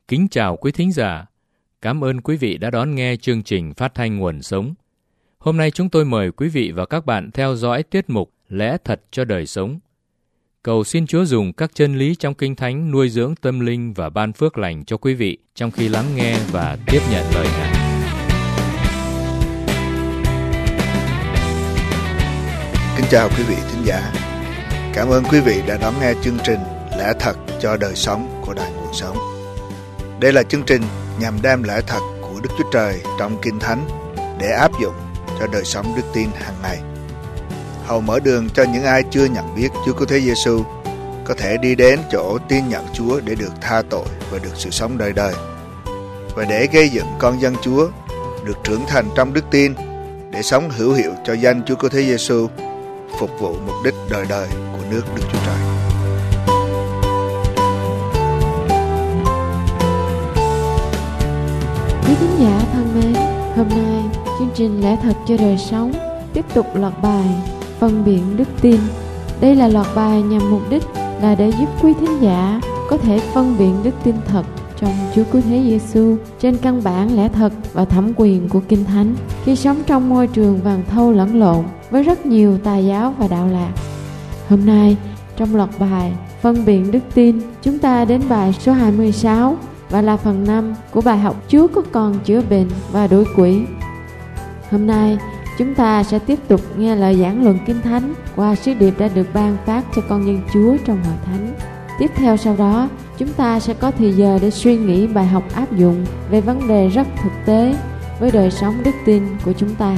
Kính chào quý thính giả. Cảm ơn quý vị đã đón nghe chương trình phát thanh Nguồn Sống. Hôm nay chúng tôi mời quý vị và các bạn theo dõi tiết mục Lẽ Thật cho Đời Sống. Cầu xin Chúa dùng các chân lý trong Kinh Thánh nuôi dưỡng tâm linh và ban phước lành cho quý vị trong khi lắng nghe và tiếp nhận lời Ngài. Kính chào quý vị thính giả. Cảm ơn quý vị đã đón nghe chương trình Lẽ Thật cho Đời Sống của Đài Nguồn Sống. Đây là chương trình nhằm đem lẽ thật của Đức Chúa Trời trong Kinh Thánh để áp dụng cho đời sống đức tin hàng ngày. Hầu mở đường cho những ai chưa nhận biết Chúa Cứu Thế Giêsu có thể đi đến chỗ tin nhận Chúa để được tha tội và được sự sống đời đời. Và để gây dựng con dân Chúa được trưởng thành trong đức tin để sống hữu hiệu cho danh Chúa Cứu Thế Giêsu, phục vụ mục đích đời đời của nước Đức Chúa Trời. Quý thính giả thân mến, hôm nay chương trình Lẽ Thật cho Đời Sống tiếp tục loạt bài Phân biệt đức tin. Đây là loạt bài nhằm mục đích là để giúp quý thính giả có thể phân biệt đức tin thật trong Chúa Cứu Thế Giêsu trên căn bản lẽ thật và thẩm quyền của Kinh Thánh khi sống trong môi trường vàng thâu lẫn lộn với rất nhiều tà giáo và đạo lạc. Hôm nay trong loạt bài Phân biệt đức tin, chúng ta đến bài số 26 và là phần 5 của bài học Chúa có còn chữa bệnh và đuổi quỷ. Hôm nay chúng ta sẽ tiếp tục nghe lời giảng luận Kinh Thánh qua sứ điệp đã được ban phát cho con dân Chúa trong hội thánh. Tiếp theo sau đó, chúng ta sẽ có thời giờ để suy nghĩ bài học áp dụng về vấn đề rất thực tế với đời sống đức tin của chúng ta.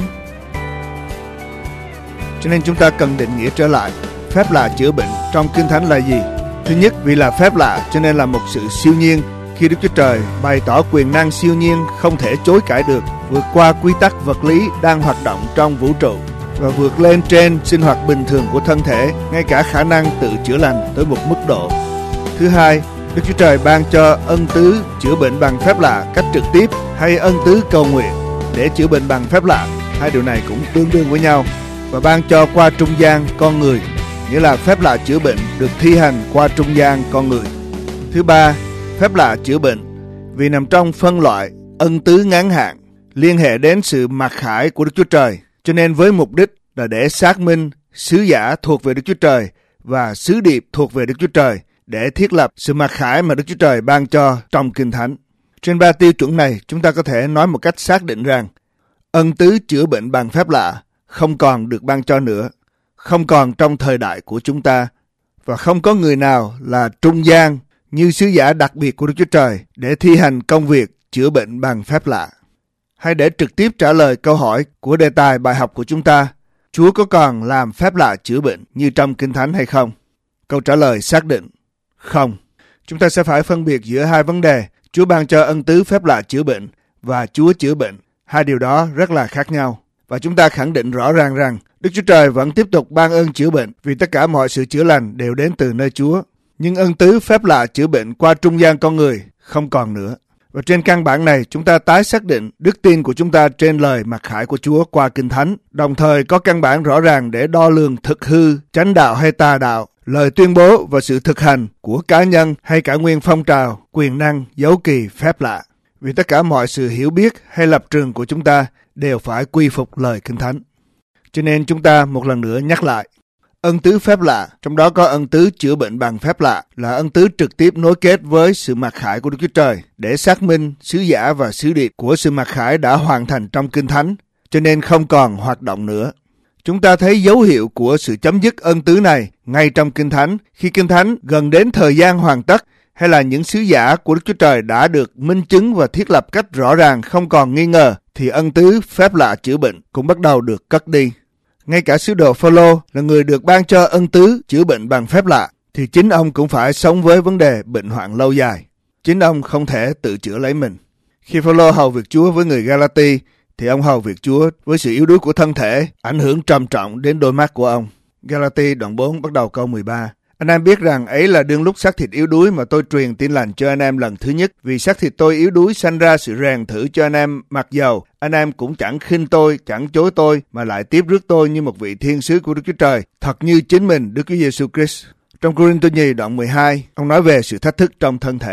Cho nên chúng ta cần định nghĩa trở lại phép lạ chữa bệnh trong Kinh Thánh là gì. Thứ nhất, vì là phép lạ cho nên là một sự siêu nhiên khi Đức Chúa Trời bày tỏ quyền năng siêu nhiên không thể chối cãi được, vượt qua quy tắc vật lý đang hoạt động trong vũ trụ và vượt lên trên sinh hoạt bình thường của thân thể, ngay cả khả năng tự chữa lành tới một mức độ. Thứ hai, Đức Chúa Trời ban cho ân tứ chữa bệnh bằng phép lạ cách trực tiếp hay ân tứ cầu nguyện để chữa bệnh bằng phép lạ. Hai điều này cũng tương đương với nhau, và ban cho qua trung gian con người, nghĩa là phép lạ chữa bệnh được thi hành qua trung gian con người. Thứ ba, phép lạ chữa bệnh vì nằm trong phân loại ân tứ ngắn hạn liên hệ đến sự mặc khải của Đức Chúa Trời, cho nên với mục đích là để xác minh sứ giả thuộc về Đức Chúa Trời và sứ điệp thuộc về Đức Chúa Trời để thiết lập sự mặc khải mà Đức Chúa Trời ban cho trong Kinh Thánh. Trên ba tiêu chuẩn này, chúng ta có thể nói một cách xác định rằng ân tứ chữa bệnh bằng phép lạ không còn được ban cho nữa, không còn trong thời đại của chúng ta, và không có người nào là trung gian như sứ giả đặc biệt của Đức Chúa Trời để thi hành công việc chữa bệnh bằng phép lạ. Hay để trực tiếp trả lời câu hỏi của đề tài bài học của chúng ta, Chúa có còn làm phép lạ chữa bệnh như trong Kinh Thánh hay không? Câu trả lời xác định, không. Chúng ta sẽ phải phân biệt giữa hai vấn đề, Chúa ban cho ân tứ phép lạ chữa bệnh và Chúa chữa bệnh. Hai điều đó rất là khác nhau. Và chúng ta khẳng định rõ ràng rằng Đức Chúa Trời vẫn tiếp tục ban ơn chữa bệnh vì tất cả mọi sự chữa lành đều đến từ nơi Chúa. Nhưng ân tứ phép lạ chữa bệnh qua trung gian con người không còn nữa. Và trên căn bản này, chúng ta tái xác định đức tin của chúng ta trên lời mặc khải của Chúa qua Kinh Thánh, đồng thời có căn bản rõ ràng để đo lường thực hư, chánh đạo hay tà đạo, lời tuyên bố và sự thực hành của cá nhân hay cả nguyên phong trào, quyền năng, dấu kỳ, phép lạ. Vì tất cả mọi sự hiểu biết hay lập trường của chúng ta đều phải quy phục lời Kinh Thánh. Cho nên chúng ta một lần nữa nhắc lại, ân tứ phép lạ, trong đó có ân tứ chữa bệnh bằng phép lạ, là ân tứ trực tiếp nối kết với sự mặc khải của Đức Chúa Trời để xác minh sứ giả và sứ điệp của sự mặc khải đã hoàn thành trong Kinh Thánh, cho nên không còn hoạt động nữa. Chúng ta thấy dấu hiệu của sự chấm dứt ân tứ này ngay trong Kinh Thánh, khi Kinh Thánh gần đến thời gian hoàn tất, hay là những sứ giả của Đức Chúa Trời đã được minh chứng và thiết lập cách rõ ràng không còn nghi ngờ, thì ân tứ phép lạ chữa bệnh cũng bắt đầu được cất đi. Ngay cả sứ đồ Phêrô là người được ban cho ân tứ chữa bệnh bằng phép lạ, thì chính ông cũng phải sống với vấn đề bệnh hoạn lâu dài. Chính ông không thể tự chữa lấy mình. Khi Phêrô hầu việc Chúa với người Galati, thì ông hầu việc Chúa với sự yếu đuối của thân thể, ảnh hưởng trầm trọng đến đôi mắt của ông. Galati đoạn 4 bắt đầu câu 13. Anh em biết rằng ấy là đương lúc xác thịt yếu đuối mà tôi truyền tin lành cho anh em lần thứ nhất. Vì xác thịt tôi yếu đuối sanh ra sự rèn thử cho anh em, mặc dầu anh em cũng chẳng khinh tôi, chẳng chối tôi, mà lại tiếp rước tôi như một vị thiên sứ của Đức Chúa Trời, thật như chính mình Đức Chúa Giêsu Christ. Trong Cô-rinh-tô nhì đoạn 12, ông nói về sự thách thức trong thân thể.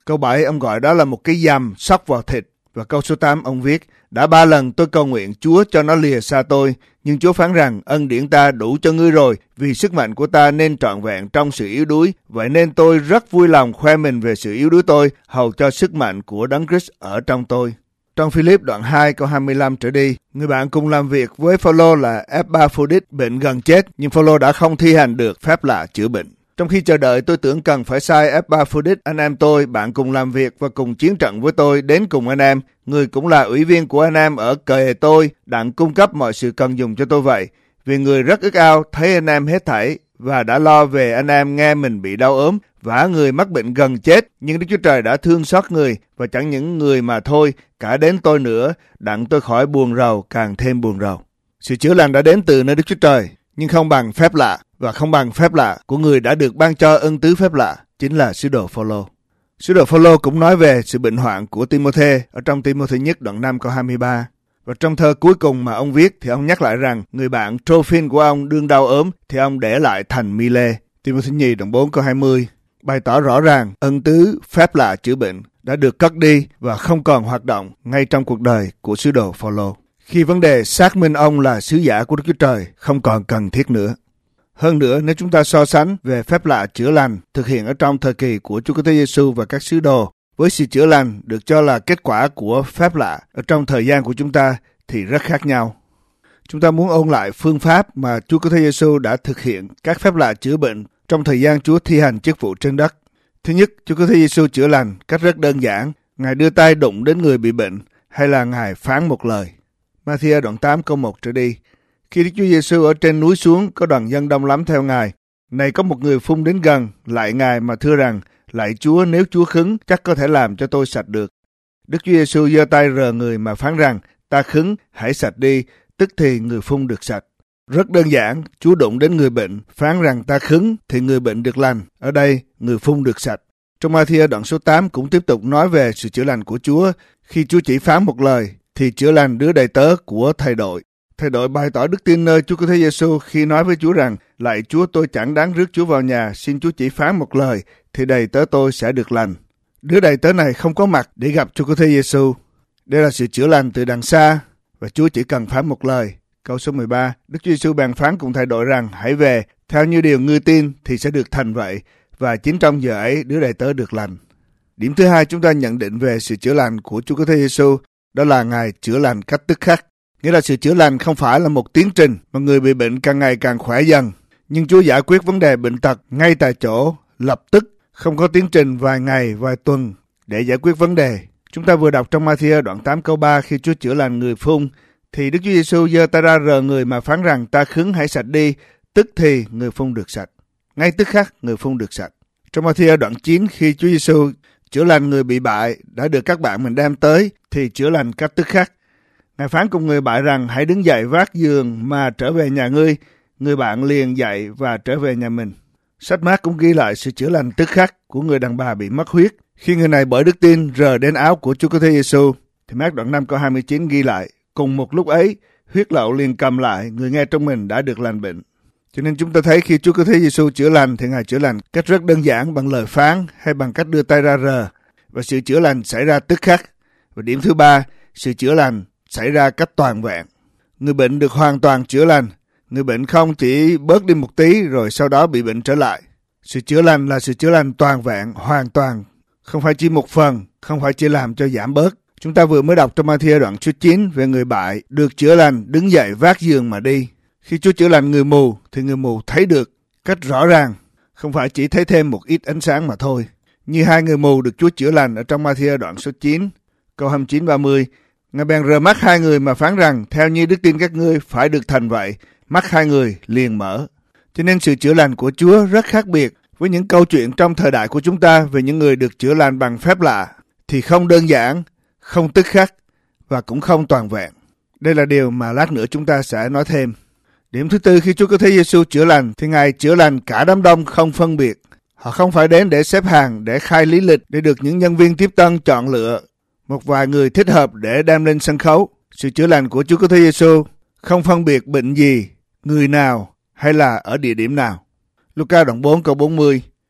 Câu 7 ông gọi đó là một cái dằm xóc vào thịt. Và câu số 8 ông viết, đã 3 lần tôi cầu nguyện Chúa cho nó lìa xa tôi, nhưng Chúa phán rằng ân điển ta đủ cho ngươi rồi, vì sức mạnh của ta nên trọn vẹn trong sự yếu đuối. Vậy nên tôi rất vui lòng khoe mình về sự yếu đuối tôi, hầu cho sức mạnh của Đấng Christ ở trong tôi. Trong Philip đoạn 2 câu 25 trở đi, người bạn cùng làm việc với Phaolô là Epaphroditus bệnh gần chết, nhưng Phaolô đã không thi hành được phép lạ chữa bệnh. Trong khi chờ đợi, tôi tưởng cần phải sai Epaphroditus, anh em tôi, bạn cùng làm việc và cùng chiến trận với tôi, đến cùng anh em. Người cũng là ủy viên của anh em ở cề tôi, đặng cung cấp mọi sự cần dùng cho tôi vậy. Vì người rất ước ao thấy anh em hết thảy, và đã lo về anh em nghe mình bị đau ốm, vả người mắc bệnh gần chết. Nhưng Đức Chúa Trời đã thương xót người, và chẳng những người mà thôi, cả đến tôi nữa, đặng tôi khỏi buồn rầu, càng thêm buồn rầu. Sự chữa lành đã đến từ nơi Đức Chúa Trời, nhưng không bằng phép lạ, và không bằng phép lạ của người đã được ban cho ân tứ phép lạ, chính là sứ đồ Phaolô. Sứ đồ Phaolô cũng nói về sự bệnh hoạn của Timôthê ở trong Timôthê nhất đoạn 5 câu 23. Và trong thơ cuối cùng mà ông viết thì ông nhắc lại rằng người bạn Trophin của ông đương đau ốm thì ông để lại thành Mile. Timôthê nhì đoạn 4 câu 20 bày tỏ rõ ràng ân tứ phép lạ chữa bệnh đã được cất đi và không còn hoạt động ngay trong cuộc đời của sứ đồ Phaolô, khi vấn đề xác minh ông là sứ giả của Đức Chúa Trời không còn cần thiết nữa. Hơn nữa, nếu chúng ta so sánh về phép lạ chữa lành thực hiện ở trong thời kỳ của Chúa Kitô Giêsu và các sứ đồ với sự chữa lành được cho là kết quả của phép lạ ở trong thời gian của chúng ta thì rất khác nhau. Chúng ta muốn ôn lại phương pháp mà Chúa Kitô Giêsu đã thực hiện các phép lạ chữa bệnh trong thời gian Chúa thi hành chức vụ trên đất. Thứ nhất, Chúa Kitô Giêsu chữa lành cách rất đơn giản. Ngài đưa tay đụng đến người bị bệnh hay là Ngài phán một lời. Ma-thi-ơ đoạn 8 câu 1 trở đi. Khi Đức Chúa Giêsu ở trên núi xuống, có đoàn dân đông lắm theo Ngài. Này có một người phun đến gần, lạy Ngài mà thưa rằng, lạy Chúa, nếu Chúa khứng, chắc có thể làm cho tôi sạch được. Đức Chúa Giêsu giơ tay rờ người mà phán rằng, ta khứng, hãy sạch đi, tức thì người phun được sạch. Rất đơn giản, Chúa đụng đến người bệnh, phán rằng ta khứng thì người bệnh được lành. Ở đây, người phun được sạch. Trong Ma-thi-ơ đoạn số 8 cũng tiếp tục nói về sự chữa lành của Chúa. Khi Chúa chỉ phán một lời, thì chữa lành đứa đầy tớ của thầy đội. Thầy đội bày tỏ đức tin nơi Chúa Kitô Giêsu khi nói với Chúa rằng, lạy Chúa, tôi chẳng đáng rước Chúa vào nhà, xin Chúa chỉ phán một lời, thì đầy tớ tôi sẽ được lành. Đứa đầy tớ này không có mặt để gặp Chúa Kitô Giêsu. Đây là sự chữa lành từ đằng xa, và Chúa chỉ cần phán một lời. Câu số 13, Đức Chúa Giêsu bèn phán cùng thầy đội rằng, hãy về, theo như điều ngươi tin thì sẽ được thành vậy, và chính trong giờ ấy đứa đầy tớ được lành. Điểm thứ hai chúng ta nhận định về sự chữa lành của Chúa Kitô Giêsu, đó là Ngài chữa lành cách tức khắc. Nghĩa là sự chữa lành không phải là một tiến trình mà người bị bệnh càng ngày càng khỏe dần. Nhưng Chúa giải quyết vấn đề bệnh tật ngay tại chỗ, lập tức, không có tiến trình vài ngày, vài tuần để giải quyết vấn đề. Chúng ta vừa đọc trong Ma-thi-ơ đoạn 8 câu 3 khi Chúa chữa lành người phun, thì Đức Chúa Giêsu giơ tay ra rờ người mà phán rằng ta khứng hãy sạch đi, tức thì người phun được sạch. Ngay tức khắc người phun được sạch. Trong Ma-thi-ơ đoạn 9 khi Chúa Giêsu chữa lành người bị bại đã được các bạn mình đem tới thì chữa lành cách tức khắc. Ngài phán cùng người bại rằng hãy đứng dậy vác giường mà trở về nhà ngươi. Người bạn liền dậy và trở về nhà mình. Sách Mác cũng ghi lại sự chữa lành tức khắc của người đàn bà bị mất huyết. Khi người này bởi đức tin rờ đến áo của Chúa Kitô Giêsu, thì Mác đoạn 5 câu 29 ghi lại, cùng một lúc ấy, huyết lậu liền cầm lại, người nghe trong mình đã được lành bệnh. Cho nên chúng ta thấy khi Chúa Kitô Giêsu chữa lành thì Ngài chữa lành cách rất đơn giản bằng lời phán hay bằng cách đưa tay ra rờ. Và sự chữa lành xảy ra tức khắc. Và điểm thứ ba, sự chữa lành xảy ra cách toàn vẹn. Người bệnh được hoàn toàn chữa lành. Người bệnh không chỉ bớt đi một tí rồi sau đó bị bệnh trở lại. Sự chữa lành là sự chữa lành toàn vẹn, hoàn toàn. Không phải chỉ một phần, không phải chỉ làm cho giảm bớt. Chúng ta vừa mới đọc trong Ma-thi-ơ đoạn số 9 về người bại được chữa lành, đứng dậy vác giường mà đi. Khi Chúa chữa lành người mù thì người mù thấy được cách rõ ràng, không phải chỉ thấy thêm một ít ánh sáng mà thôi. Như hai người mù được Chúa chữa lành ở trong Ma-thi-ơ đoạn số 9, câu 29-30. Ngài bèn rờ mắt hai người mà phán rằng, theo như đức tin các ngươi phải được thành vậy. Mắt hai người liền mở. Cho nên sự chữa lành của Chúa rất khác biệt với những câu chuyện trong thời đại của chúng ta về những người được chữa lành bằng phép lạ, thì không đơn giản, không tức khắc và cũng không toàn vẹn. Đây là điều mà lát nữa chúng ta sẽ nói thêm. Điểm thứ tư, khi Chúa Kitô Giêsu chữa lành thì Ngài chữa lành cả đám đông không phân biệt. Họ không phải đến để xếp hàng, để khai lý lịch, để được những nhân viên tiếp tân chọn lựa một vài người thích hợp để đem lên sân khấu. Sự chữa lành của Chúa Kitô Giêsu không phân biệt bệnh gì, người nào hay là ở địa điểm nào. Luca đoạn 4 câu 40.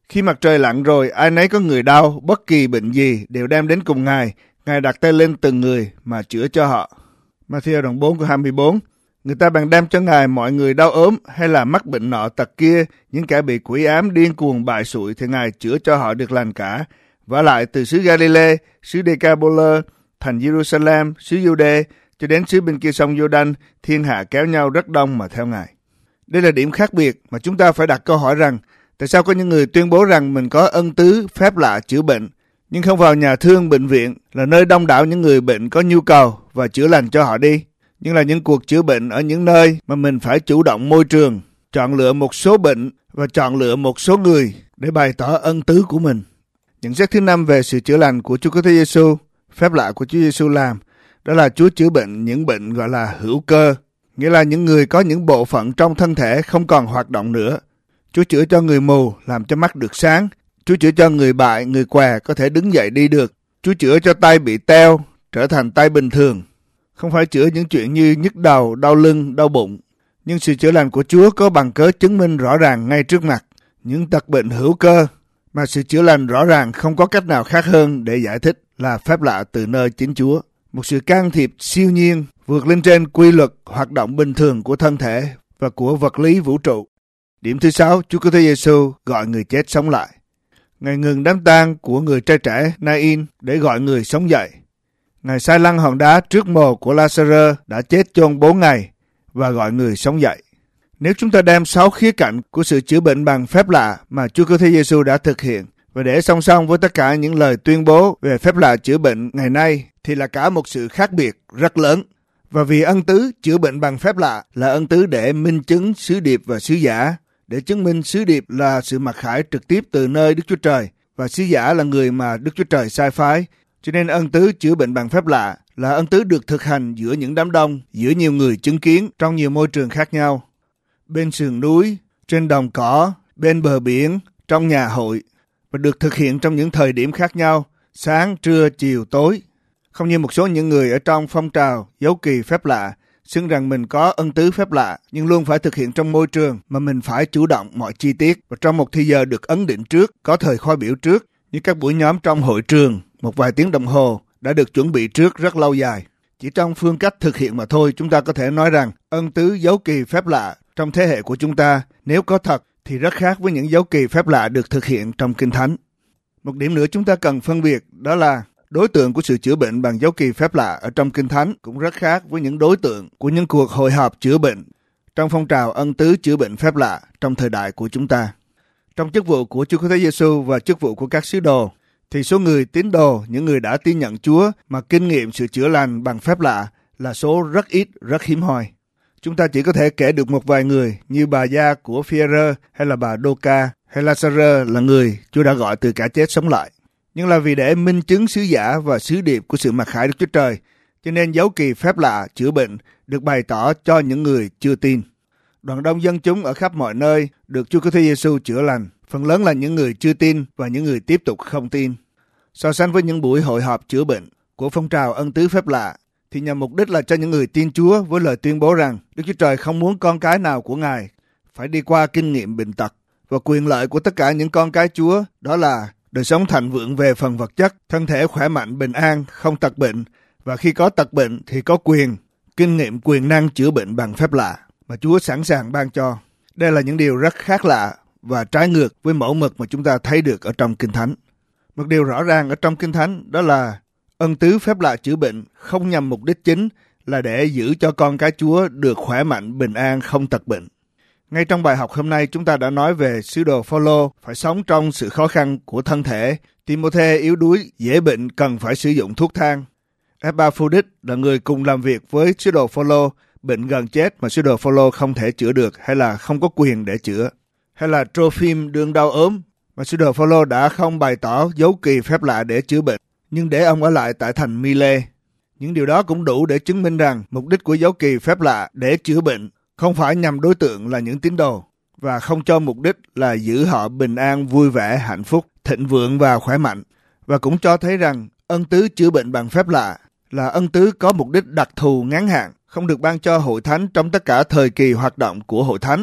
Khi mặt trời lặn rồi, ai nấy có người đau, bất kỳ bệnh gì đều đem đến cùng Ngài. Ngài đặt tay lên từng người mà chữa cho họ. Ma-thi-ơ đoạn 4 câu 24. Người ta bèn đem cho Ngài mọi người đau ốm hay là mắc bệnh nọ tật kia, những kẻ bị quỷ ám điên cuồng bại sụi thì Ngài chữa cho họ được lành cả. Vả lại từ xứ Galilee, xứ Decapolis, thành Jerusalem, xứ Giu-đê cho đến xứ bên kia sông Giô-đanh, thiên hạ kéo nhau rất đông mà theo Ngài. Đây là điểm khác biệt mà chúng ta phải đặt câu hỏi rằng tại sao có những người tuyên bố rằng mình có ân tứ phép lạ chữa bệnh, nhưng không vào nhà thương bệnh viện là nơi đông đảo những người bệnh có nhu cầu và chữa lành cho họ đi, nhưng là những cuộc chữa bệnh ở những nơi mà mình phải chủ động môi trường, chọn lựa một số bệnh và chọn lựa một số người để bày tỏ ân tứ của mình. Nhận xét thứ 5 về sự chữa lành của Chúa Cứu Thế Giêsu, phép lạ của Chúa Giêsu làm, đó là Chúa chữa bệnh những bệnh gọi là hữu cơ, nghĩa là những người có những bộ phận trong thân thể không còn hoạt động nữa. Chúa chữa cho người mù làm cho mắt được sáng. Chúa chữa cho người bại, người què có thể đứng dậy đi được. Chúa chữa cho tay bị teo trở thành tay bình thường. Không phải chữa những chuyện như nhức đầu, đau lưng, đau bụng. Nhưng sự chữa lành của Chúa có bằng cớ chứng minh rõ ràng ngay trước mặt. Những tật bệnh hữu cơ mà sự chữa lành rõ ràng không có cách nào khác hơn để giải thích là phép lạ từ nơi chính Chúa. Một sự can thiệp siêu nhiên vượt lên trên quy luật hoạt động bình thường của thân thể và của vật lý vũ trụ. Điểm thứ 6, Chúa Cứu Thế Giêsu gọi người chết sống lại. Ngài ngừng đám tang của người trai trẻ Nain để gọi người sống dậy. Ngài sai lăn hòn đá trước mồ của Lazarơ đã chết chôn 4 ngày và gọi người sống dậy. Nếu chúng ta đem 6 khía cạnh của sự chữa bệnh bằng phép lạ mà Chúa Cứu Thế Giêsu đã thực hiện và để song song với tất cả những lời tuyên bố về phép lạ chữa bệnh ngày nay thì là cả một sự khác biệt rất lớn. Và vì ân tứ chữa bệnh bằng phép lạ là ân tứ để minh chứng sứ điệp và sứ giả, để chứng minh sứ điệp là sự mặc khải trực tiếp từ nơi Đức Chúa Trời và sứ giả là người mà Đức Chúa Trời sai phái. Cho nên ân tứ chữa bệnh bằng phép lạ là ân tứ được thực hành giữa những đám đông, giữa nhiều người chứng kiến trong nhiều môi trường khác nhau. Bên sườn núi, trên đồng cỏ, bên bờ biển, trong nhà hội và được thực hiện trong những thời điểm khác nhau, sáng, trưa, chiều, tối. Không như một số những người ở trong phong trào dấu kỳ phép lạ xưng rằng mình có ân tứ phép lạ nhưng luôn phải thực hiện trong môi trường mà mình phải chủ động mọi chi tiết và trong một thời giờ được ấn định trước, có thời khóa biểu trước, như các buổi nhóm trong hội trường, một vài tiếng đồng hồ đã được chuẩn bị trước rất lâu dài. Chỉ trong phương cách thực hiện mà thôi, chúng ta có thể nói rằng ân tứ dấu kỳ phép lạ trong thế hệ của chúng ta, nếu có thật thì rất khác với những dấu kỳ phép lạ được thực hiện trong Kinh Thánh. Một điểm nữa chúng ta cần phân biệt đó là đối tượng của sự chữa bệnh bằng dấu kỳ phép lạ ở trong Kinh Thánh cũng rất khác với những đối tượng của những cuộc hội họp chữa bệnh trong phong trào ân tứ chữa bệnh phép lạ trong thời đại của chúng ta. Trong chức vụ của Chúa Cứu Thế Giêsu và chức vụ của các sứ đồ, thì số người tín đồ, những người đã tin nhận Chúa mà kinh nghiệm sự chữa lành bằng phép lạ là số rất ít, rất hiếm hoi. Chúng ta chỉ có thể kể được một vài người như bà Gia của Phi-e-rơ hay là bà Đô-ca hay Lazarơ là người Chúa đã gọi từ cả chết sống lại. Nhưng là vì để minh chứng sứ giả và sứ điệp của sự mặc khải Đức Chúa Trời, cho nên dấu kỳ phép lạ chữa bệnh được bày tỏ cho những người chưa tin. Đoàn đông dân chúng ở khắp mọi nơi được Chúa Cứu Thế Giêsu chữa lành, phần lớn là những người chưa tin và những người tiếp tục không tin. So sánh với những buổi hội họp chữa bệnh của phong trào ân tứ phép lạ, thì nhằm mục đích là cho những người tin Chúa với lời tuyên bố rằng Đức Chúa Trời không muốn con cái nào của Ngài phải đi qua kinh nghiệm bệnh tật. Và quyền lợi của tất cả những con cái Chúa đó là đời sống thịnh vượng về phần vật chất, thân thể khỏe mạnh, bình an, không tật bệnh. Và khi có tật bệnh thì có kinh nghiệm quyền năng chữa bệnh bằng phép lạ mà Chúa sẵn sàng ban cho. Đây là những điều rất khác lạ và trái ngược với mẫu mực mà chúng ta thấy được ở trong Kinh Thánh. Một điều rõ ràng ở trong Kinh Thánh đó là ân tứ phép lạ chữa bệnh không nhằm mục đích chính là để giữ cho con cái Chúa được khỏe mạnh, bình an, không tật bệnh. Ngay trong bài học hôm nay chúng ta đã nói về sứ đồ Phao-lô phải sống trong sự khó khăn của thân thể. Ti-mô-thê yếu đuối, dễ bệnh, cần phải sử dụng thuốc thang. Epaphroditus là người cùng làm việc với sứ đồ Phao-lô, bệnh gần chết mà sứ đồ Phao-lô không thể chữa được hay là không có quyền để chữa. Hay là Trôphim đương đau ốm mà sứ đồ Phao-lô đã không bày tỏ dấu kỳ phép lạ để chữa bệnh, nhưng để ông ở lại tại thành Mi-lê. Những điều đó cũng đủ để chứng minh rằng mục đích của dấu kỳ phép lạ để chữa bệnh không phải nhằm đối tượng là những tín đồ và không cho mục đích là giữ họ bình an, vui vẻ, hạnh phúc, thịnh vượng và khỏe mạnh. Và cũng cho thấy rằng ân tứ chữa bệnh bằng phép lạ là ân tứ có mục đích đặc thù ngắn hạn, không được ban cho hội thánh trong tất cả thời kỳ hoạt động của hội thánh.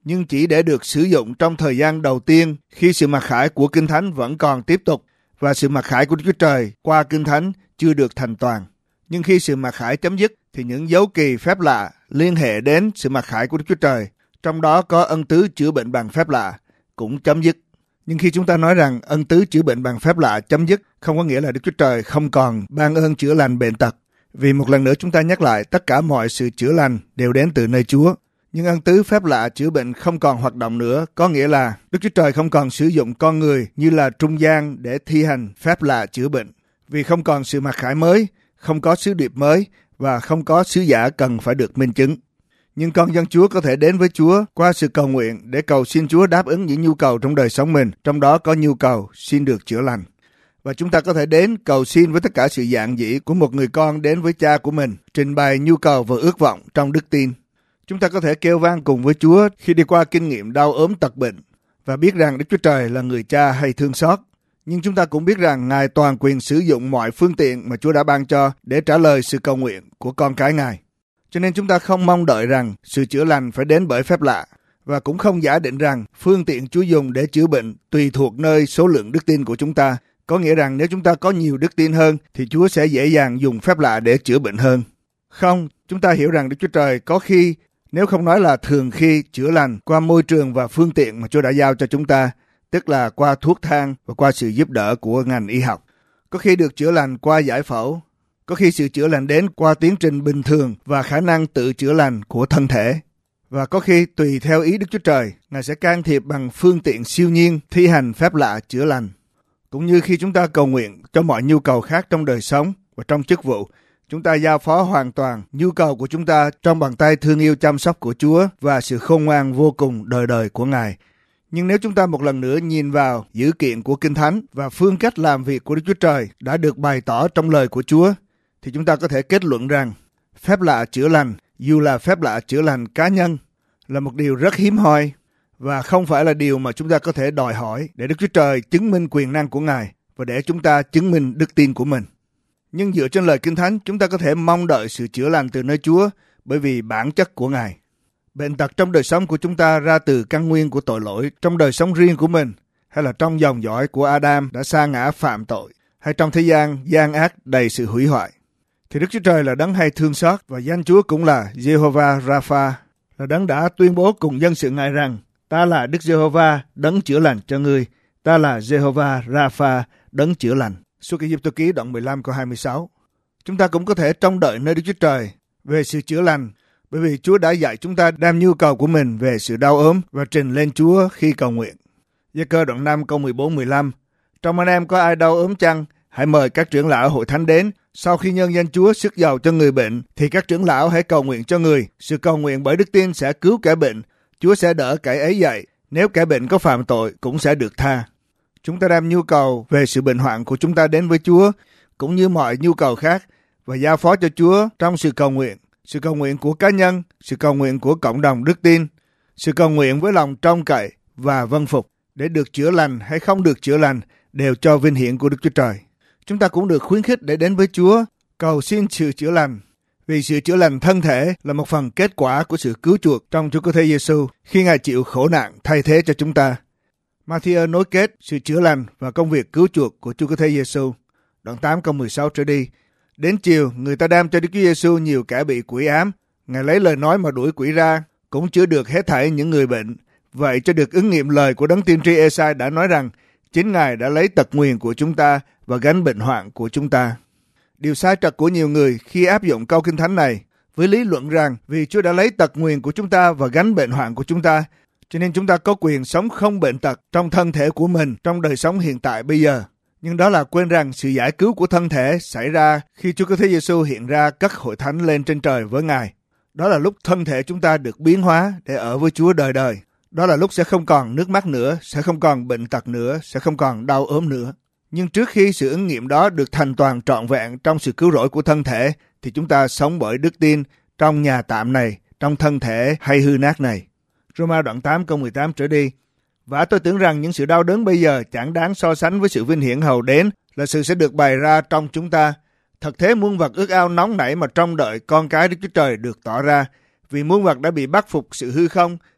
nhưng chỉ để được sử dụng trong thời gian đầu tiên khi sự mặc khải của Kinh Thánh vẫn còn tiếp tục và sự mặc khải của Đức Chúa Trời qua Kinh Thánh chưa được thành toàn. Nhưng khi sự mặc khải chấm dứt thì những dấu kỳ phép lạ liên hệ đến sự mặc khải của Đức Chúa Trời, trong đó có ân tứ chữa bệnh bằng phép lạ, cũng chấm dứt. Nhưng khi chúng ta nói rằng ân tứ chữa bệnh bằng phép lạ chấm dứt, không có nghĩa là Đức Chúa Trời không còn ban ơn chữa lành bệnh tật. Vì một lần nữa chúng ta nhắc lại, tất cả mọi sự chữa lành đều đến từ nơi Chúa. Nhưng ân tứ phép lạ chữa bệnh không còn hoạt động nữa, có nghĩa là Đức Chúa Trời không còn sử dụng con người như là trung gian để thi hành phép lạ chữa bệnh. Vì không còn sự mặc khải mới, không có sứ điệp mới và không có sứ giả cần phải được minh chứng. Nhưng con dân Chúa có thể đến với Chúa qua sự cầu nguyện để cầu xin Chúa đáp ứng những nhu cầu trong đời sống mình, trong đó có nhu cầu xin được chữa lành. Và chúng ta có thể đến cầu xin với tất cả sự dạn dĩ của một người con đến với cha của mình, trình bày nhu cầu và ước vọng trong đức tin. Chúng ta có thể kêu vang cùng với Chúa khi đi qua kinh nghiệm đau ốm tật bệnh và biết rằng Đức Chúa Trời là người cha hay thương xót. Nhưng chúng ta cũng biết rằng Ngài toàn quyền sử dụng mọi phương tiện mà Chúa đã ban cho để trả lời sự cầu nguyện của con cái Ngài. Cho nên chúng ta không mong đợi rằng sự chữa lành phải đến bởi phép lạ và cũng không giả định rằng phương tiện Chúa dùng để chữa bệnh tùy thuộc nơi số lượng đức tin của chúng ta. Có nghĩa rằng nếu chúng ta có nhiều đức tin hơn thì Chúa sẽ dễ dàng dùng phép lạ để chữa bệnh hơn. Không, chúng ta hiểu rằng Đức Chúa Trời có khi, nếu không nói là thường khi, chữa lành qua môi trường và phương tiện mà Chúa đã giao cho chúng ta, tức là qua thuốc thang và qua sự giúp đỡ của ngành y học. Có khi được chữa lành qua giải phẫu, có khi sự chữa lành đến qua tiến trình bình thường và khả năng tự chữa lành của thân thể. Và có khi tùy theo ý Đức Chúa Trời, Ngài sẽ can thiệp bằng phương tiện siêu nhiên thi hành phép lạ chữa lành. Cũng như khi chúng ta cầu nguyện cho mọi nhu cầu khác trong đời sống và trong chức vụ, chúng ta giao phó hoàn toàn nhu cầu của chúng ta trong bàn tay thương yêu chăm sóc của Chúa và sự khôn ngoan vô cùng đời đời của Ngài. Nhưng nếu chúng ta một lần nữa nhìn vào dữ kiện của Kinh Thánh và phương cách làm việc của Đức Chúa Trời đã được bày tỏ trong lời của Chúa, thì chúng ta có thể kết luận rằng phép lạ chữa lành, dù là phép lạ chữa lành cá nhân, là một điều rất hiếm hoi và không phải là điều mà chúng ta có thể đòi hỏi để Đức Chúa Trời chứng minh quyền năng của Ngài và để chúng ta chứng minh đức tin của mình. Nhưng dựa trên lời Kinh Thánh, chúng ta có thể mong đợi sự chữa lành từ nơi Chúa bởi vì bản chất của Ngài. Bệnh tật trong đời sống của chúng ta ra từ căn nguyên của tội lỗi trong đời sống riêng của mình, hay là trong dòng dõi của Adam đã sa ngã phạm tội, hay trong thế gian gian ác đầy sự hủy hoại. Thì Đức Chúa Trời là đấng hay thương xót và danh Chúa cũng là Jehovah Rapha, là đấng đã tuyên bố cùng dân sự Ngài rằng: Ta là Đức Jehovah đấng chữa lành cho ngươi, ta là Jehovah Rapha đấng chữa lành. Xuất Ai Cập ký đoạn 15 câu 26. Chúng ta cũng có thể trông đợi nơi Đức Chúa Trời về sự chữa lành, bởi vì Chúa đã dạy chúng ta đem nhu cầu của mình về sự đau ốm và trình lên Chúa khi cầu nguyện. Gia-cơ đoạn 5 câu 14-15. Trong anh em có ai đau ốm chăng? Hãy mời các trưởng lão hội thánh đến. Sau khi nhân danh Chúa sức giàu cho người bệnh, thì các trưởng lão hãy cầu nguyện cho người. Sự cầu nguyện bởi đức tin sẽ cứu kẻ bệnh. Chúa sẽ đỡ kẻ ấy dậy. Nếu kẻ bệnh có phạm tội, cũng sẽ được tha. Chúng ta đem nhu cầu về sự bệnh hoạn của chúng ta đến với Chúa, cũng như mọi nhu cầu khác, và giao phó cho Chúa trong sự cầu nguyện. Sự cầu nguyện của cá nhân, sự cầu nguyện của cộng đồng đức tin, sự cầu nguyện với lòng trông cậy và vâng phục để được chữa lành hay không được chữa lành đều cho vinh hiển của Đức Chúa Trời. Chúng ta cũng được khuyến khích để đến với Chúa cầu xin sự chữa lành, vì sự chữa lành thân thể là một phần kết quả của sự cứu chuộc trong Chúa Cứu Thế Giêsu khi Ngài chịu khổ nạn thay thế cho chúng ta. Ma-thi-ơ nối kết sự chữa lành và công việc cứu chuộc của Chúa Cứu Thế Giêsu. Đoạn 8 câu 16 trở đi. Đến chiều, người ta đem cho Đức Chúa Giêsu nhiều kẻ bị quỷ ám. Ngài lấy lời nói mà đuổi quỷ ra, cũng chữa được hết thảy những người bệnh. Vậy cho được ứng nghiệm lời của đấng tiên tri Ê-sai đã nói rằng, chính Ngài đã lấy tật nguyền của chúng ta và gánh bệnh hoạn của chúng ta. Điều sai trật của nhiều người khi áp dụng câu Kinh Thánh này với lý luận rằng vì Chúa đã lấy tật nguyền của chúng ta và gánh bệnh hoạn của chúng ta, cho nên chúng ta có quyền sống không bệnh tật trong thân thể của mình trong đời sống hiện tại bây giờ. Nhưng đó là quên rằng sự giải cứu của thân thể xảy ra khi Chúa Cứu Thế Giêsu hiện ra cất hội thánh lên trên trời với Ngài. Đó là lúc thân thể chúng ta được biến hóa để ở với Chúa đời đời. Đó là lúc sẽ không còn nước mắt nữa, sẽ không còn bệnh tật nữa, sẽ không còn đau ốm nữa. Nhưng trước khi sự ứng nghiệm đó được thành toàn trọn vẹn trong sự cứu rỗi của thân thể, thì chúng ta sống bởi đức tin trong nhà tạm này, trong thân thể hay hư nát này. Roma đoạn 8 câu 18 trở đi. Và tôi tưởng rằng những sự đau đớn bây giờ chẳng đáng so sánh với sự vinh hiển hầu đến là sự sẽ được bày ra trong chúng ta. Thật thế muôn vật ước ao nóng nảy mà trông đợi con cái Đức Chúa Trời được tỏ ra. Vì muôn vật đã bị bắt phục sự hư không,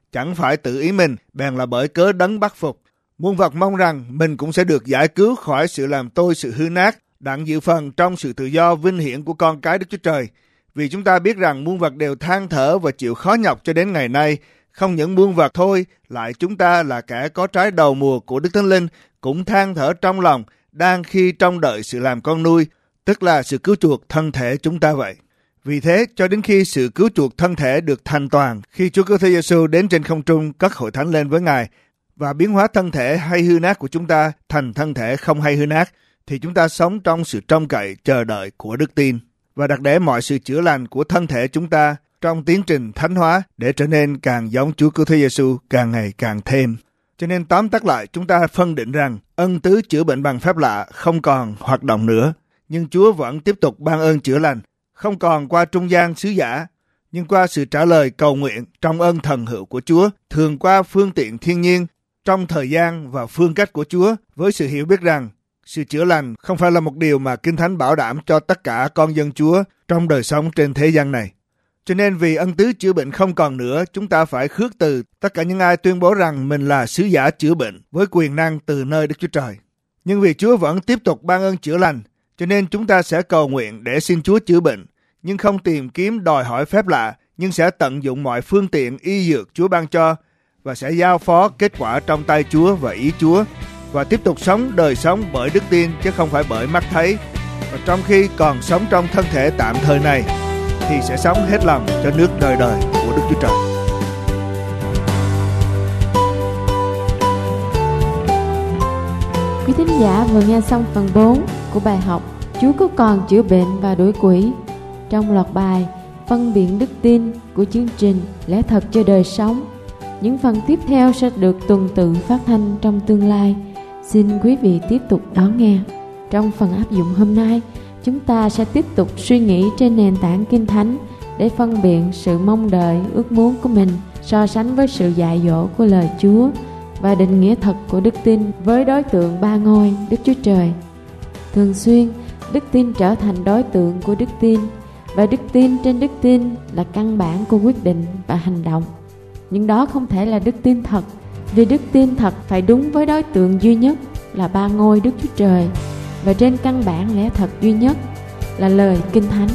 chẳng phải tự ý mình, bèn là bởi cớ đấng bắt phục. Muôn vật mong rằng mình cũng sẽ được giải cứu khỏi sự làm tôi sự hư nát, đặng dự phần trong sự tự do vinh hiển của con cái Đức Chúa Trời. Vì chúng ta biết rằng muôn vật đều than thở và chịu khó nhọc cho đến ngày nay. Không những muôn vật thôi, lại chúng ta là kẻ có trái đầu mùa của Đức Thánh Linh cũng than thở trong lòng, đang khi trông đợi sự làm con nuôi, tức là sự cứu chuộc thân thể chúng ta vậy. Vì thế, cho đến khi sự cứu chuộc thân thể được thành toàn, khi Chúa Cứu Thế Giêsu đến trên không trung cất hội thánh lên với Ngài và biến hóa thân thể hay hư nát của chúng ta thành thân thể không hay hư nát, thì chúng ta sống trong sự trông cậy chờ đợi của đức tin và đặt để mọi sự chữa lành của thân thể chúng ta trong tiến trình thánh hóa để trở nên càng giống Chúa Cứu Thế Giêsu càng ngày càng thêm. Cho nên tóm tắt lại, chúng ta phân định rằng ân tứ chữa bệnh bằng phép lạ không còn hoạt động nữa, nhưng Chúa vẫn tiếp tục ban ơn chữa lành, không còn qua trung gian sứ giả, nhưng qua sự trả lời cầu nguyện trong ân thần hữu của Chúa, thường qua phương tiện thiên nhiên, trong thời gian và phương cách của Chúa, với sự hiểu biết rằng sự chữa lành không phải là một điều mà Kinh Thánh bảo đảm cho tất cả con dân Chúa trong đời sống trên thế gian này. Cho nên vì ân tứ chữa bệnh không còn nữa, chúng ta phải khước từ tất cả những ai tuyên bố rằng mình là sứ giả chữa bệnh với quyền năng từ nơi Đức Chúa Trời. Nhưng vì Chúa vẫn tiếp tục ban ơn chữa lành, cho nên chúng ta sẽ cầu nguyện để xin Chúa chữa bệnh, nhưng không tìm kiếm đòi hỏi phép lạ, nhưng sẽ tận dụng mọi phương tiện y dược Chúa ban cho và sẽ giao phó kết quả trong tay Chúa và ý Chúa, và tiếp tục sống đời sống bởi đức tin chứ không phải bởi mắt thấy. Và trong khi còn sống trong thân thể tạm thời này thì sẽ sống hết lòng cho nước đời đời của Đức Chúa Trời. Quý thính giả vừa nghe xong phần 4 của bài học Chúa có còn chữa bệnh và đuổi quỷ trong loạt bài Phân biện đức tin của chương trình Lẽ thật cho đời sống. Những phần tiếp theo sẽ được tuần tự phát thanh trong tương lai. Xin quý vị tiếp tục đón nghe. Trong phần áp dụng hôm nay, chúng ta sẽ tiếp tục suy nghĩ trên nền tảng Kinh Thánh để phân biệt sự mong đợi, ước muốn của mình so sánh với sự dạy dỗ của lời Chúa và định nghĩa thật của đức tin với đối tượng ba ngôi Đức Chúa Trời. Thường xuyên, đức tin trở thành đối tượng của đức tin và đức tin trên đức tin là căn bản của quyết định và hành động. Nhưng đó không thể là đức tin thật, vì đức tin thật phải đúng với đối tượng duy nhất là ba ngôi Đức Chúa Trời và trên căn bản lẽ thật duy nhất là lời Kinh Thánh.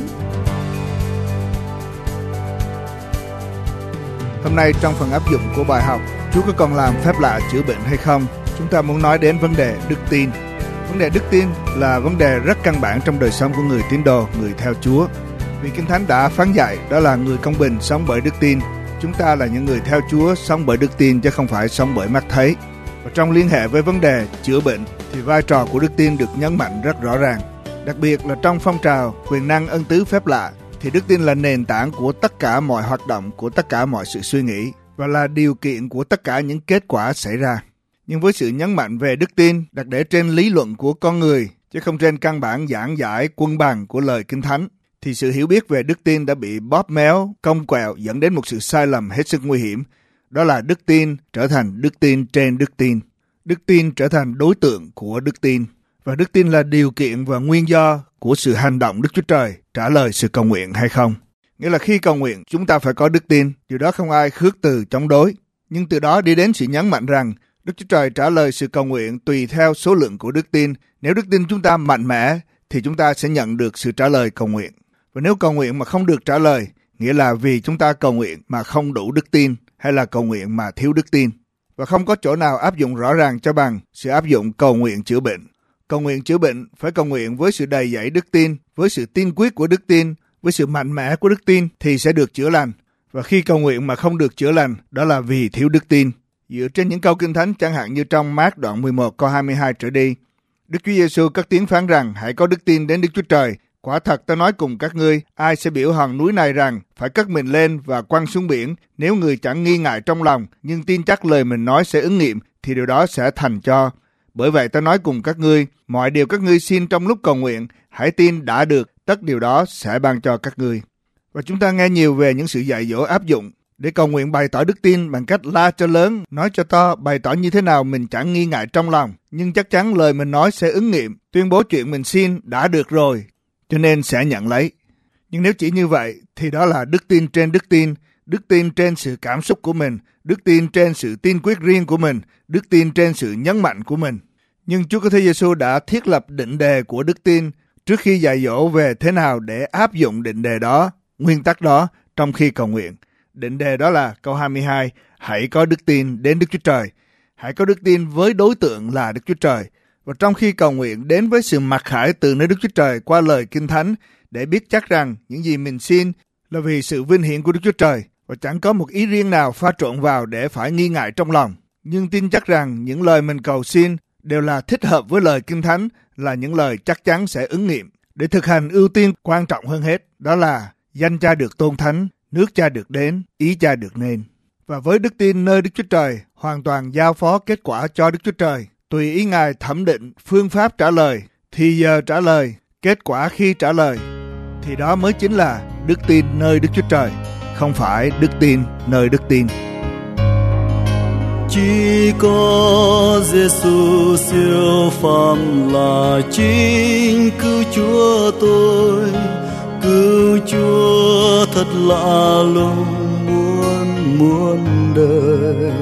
Hôm nay trong phần áp dụng của bài học Chúa có còn làm phép lạ chữa bệnh hay không, chúng ta muốn nói đến vấn đề đức tin. Vấn đề đức tin là vấn đề rất căn bản trong đời sống của người tín đồ, người theo Chúa. Vì Kinh Thánh đã phán dạy đó là người công bình sống bởi đức tin. Chúng ta là những người theo Chúa sống bởi đức tin chứ không phải sống bởi mắt thấy. Và trong liên hệ với vấn đề chữa bệnh thì vai trò của đức tin được nhấn mạnh rất rõ ràng. Đặc biệt là trong phong trào quyền năng ân tứ phép lạ thì đức tin là nền tảng của tất cả mọi hoạt động, của tất cả mọi sự suy nghĩ và là điều kiện của tất cả những kết quả xảy ra. Nhưng với sự nhấn mạnh về đức tin đặt để trên lý luận của con người chứ không trên căn bản giảng giải quân bằng của lời Kinh Thánh, thì sự hiểu biết về đức tin đã bị bóp méo, cong quẹo dẫn đến một sự sai lầm hết sức nguy hiểm. Đó là đức tin trở thành đức tin trên đức tin. Đức tin trở thành đối tượng của đức tin. Và đức tin là điều kiện và nguyên do của sự hành động Đức Chúa Trời trả lời sự cầu nguyện hay không. Nghĩa là khi cầu nguyện chúng ta phải có đức tin, điều đó không ai khước từ chống đối. Nhưng từ đó đi đến sự nhấn mạnh rằng Đức Chúa Trời trả lời sự cầu nguyện tùy theo số lượng của đức tin. Nếu đức tin chúng ta mạnh mẽ thì chúng ta sẽ nhận được sự trả lời cầu nguyện. Và nếu cầu nguyện mà không được trả lời, nghĩa là vì chúng ta cầu nguyện mà không đủ đức tin hay là cầu nguyện mà thiếu đức tin. Và không có chỗ nào áp dụng rõ ràng cho bằng sự áp dụng cầu nguyện chữa bệnh. Cầu nguyện chữa bệnh phải cầu nguyện với sự đầy dẫy đức tin, với sự tin quyết của đức tin, với sự mạnh mẽ của đức tin thì sẽ được chữa lành. Và khi cầu nguyện mà không được chữa lành, đó là vì thiếu đức tin. Dựa trên những câu Kinh Thánh chẳng hạn như trong Mác đoạn 11 câu 22 trở đi, Đức Chúa Giêsu cất tiếng phán rằng hãy có đức tin đến Đức Chúa Trời. Quả thật ta nói cùng các ngươi, ai sẽ biểu hòn núi này rằng phải cất mình lên và quăng xuống biển, nếu người chẳng nghi ngại trong lòng, nhưng tin chắc lời mình nói sẽ ứng nghiệm, thì điều đó sẽ thành cho. Bởi vậy ta nói cùng các ngươi, mọi điều các ngươi xin trong lúc cầu nguyện, hãy tin đã được, tất điều đó sẽ ban cho các ngươi. Và chúng ta nghe nhiều về những sự dạy dỗ áp dụng để cầu nguyện bày tỏ đức tin bằng cách la cho lớn, nói cho to, bày tỏ như thế nào mình chẳng nghi ngại trong lòng, nhưng chắc chắn lời mình nói sẽ ứng nghiệm, tuyên bố chuyện mình xin đã được rồi, cho nên sẽ nhận lấy. Nhưng nếu chỉ như vậy thì đó là đức tin trên đức tin đức tin trên sự cảm xúc của mình, đức tin trên sự tin quyết riêng của mình, đức tin trên sự nhấn mạnh của mình. Nhưng Chúa Kitô Giêsu đã thiết lập định đề của đức tin trước khi dạy dỗ về thế nào để áp dụng định đề đó, nguyên tắc đó trong khi cầu nguyện. Định đề đó là câu 22, hãy có đức tin đến Đức Chúa Trời. Hãy có đức tin với đối tượng là Đức Chúa Trời. Và trong khi cầu nguyện đến với sự mặc khải từ nơi Đức Chúa Trời qua lời Kinh Thánh để biết chắc rằng những gì mình xin là vì sự vinh hiển của Đức Chúa Trời và chẳng có một ý riêng nào pha trộn vào để phải nghi ngại trong lòng. Nhưng tin chắc rằng những lời mình cầu xin đều là thích hợp với lời Kinh Thánh, là những lời chắc chắn sẽ ứng nghiệm. Để thực hành ưu tiên quan trọng hơn hết, đó là danh Cha được tôn thánh, nước Cha được đến, ý Cha được nên. Và với đức tin nơi Đức Chúa Trời, hoàn toàn giao phó kết quả cho Đức Chúa Trời. Tùy ý Ngài thẩm định phương pháp trả lời, thì giờ trả lời, kết quả khi trả lời. Thì đó mới chính là đức tin nơi Đức Chúa Trời, không phải đức tin nơi đức tin. Chỉ có Giêsu siêu phàm là chính cứu Chúa tôi, cứu Chúa thật lạ lùng muôn đời.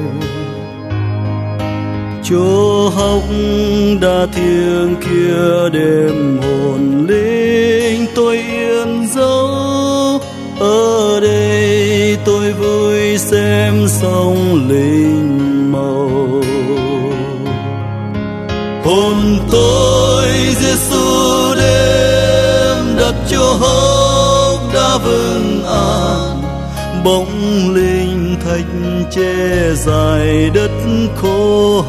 Chỗ hốc đã thiêng kia đêm hồn linh tôi yên dấu, ở đây tôi vui xem sông linh màu. Hồn tôi Giêsu đêm đặt chỗ hốc đã vững an, bóng linh thạch che dài đất khô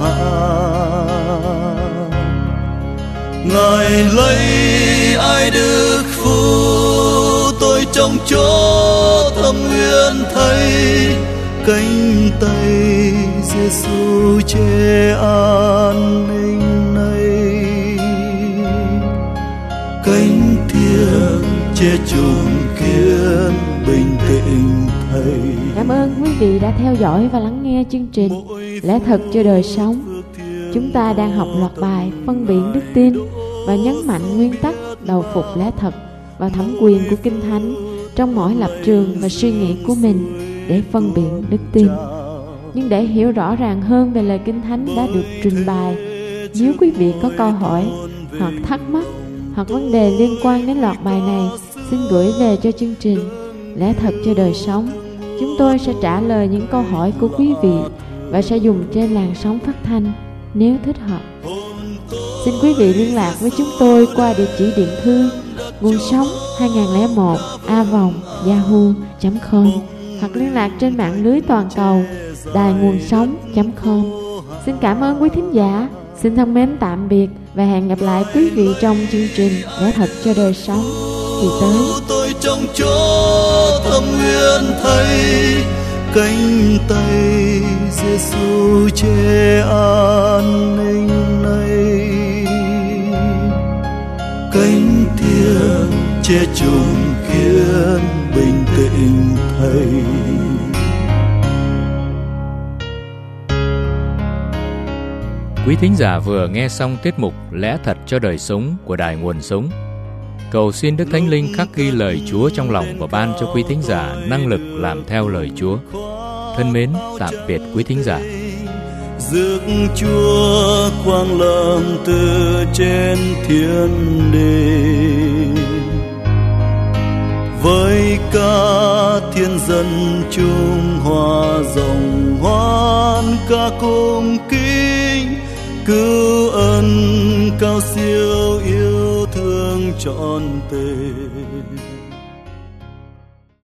hạn. Ngài lấy ai đức phù tôi trong chỗ thâm uyên thấy, cánh tay Giêsu che an ninh này, cánh thiêng che chốn kiến bình tĩnh thầy. Cảm ơn quý vị đã theo dõi và lắng nghe chương trình Lẽ Thật Cho Đời Sống. Chúng ta đang học loạt bài phân biện đức tin và nhấn mạnh nguyên tắc đầu phục lẽ thật và thẩm quyền của Kinh Thánh trong mỗi lập trường và suy nghĩ của mình để phân biện đức tin. Nhưng để hiểu rõ ràng hơn về lời Kinh Thánh đã được trình bày, nếu quý vị có câu hỏi hoặc thắc mắc hoặc vấn đề liên quan đến loạt bài này, xin gửi về cho chương trình Lẽ Thật Cho Đời Sống. Chúng tôi sẽ trả lời những câu hỏi của quý vị và sẽ dùng trên làn sóng phát thanh nếu thích hợp. Xin quý vị liên lạc với chúng tôi qua địa chỉ điện thư nguồn sống 2001a@yahoo.com hoặc liên lạc trên mạng lưới toàn cầu đài nguồn sống.com. Xin cảm ơn quý thính giả. Xin thân mến tạm biệt và hẹn gặp lại quý vị trong chương trình Lẽ Thật Cho Đời Sống kỳ tới. Tôi trong chỗ thâm uyên thấy, cánh tay Giêsu che an ninh này, cánh thiêng che chốn kiến bình tĩnh thầy. Quý thính giả vừa nghe xong tiết mục Lẽ Thật Cho Đời Sống của Đài Nguồn Sống. Cầu xin Đức Thánh Linh khắc ghi lời Chúa trong lòng và ban cho quý thính giả năng lực làm theo lời Chúa. Thân mến, tạm biệt quý thính giả. Rước Chúa quang lâm từ trên thiên đàng, với ca thiên dân chung hòa dòng hoan ca cung kính, cứu ân cao siêu yêu thương trọn tình.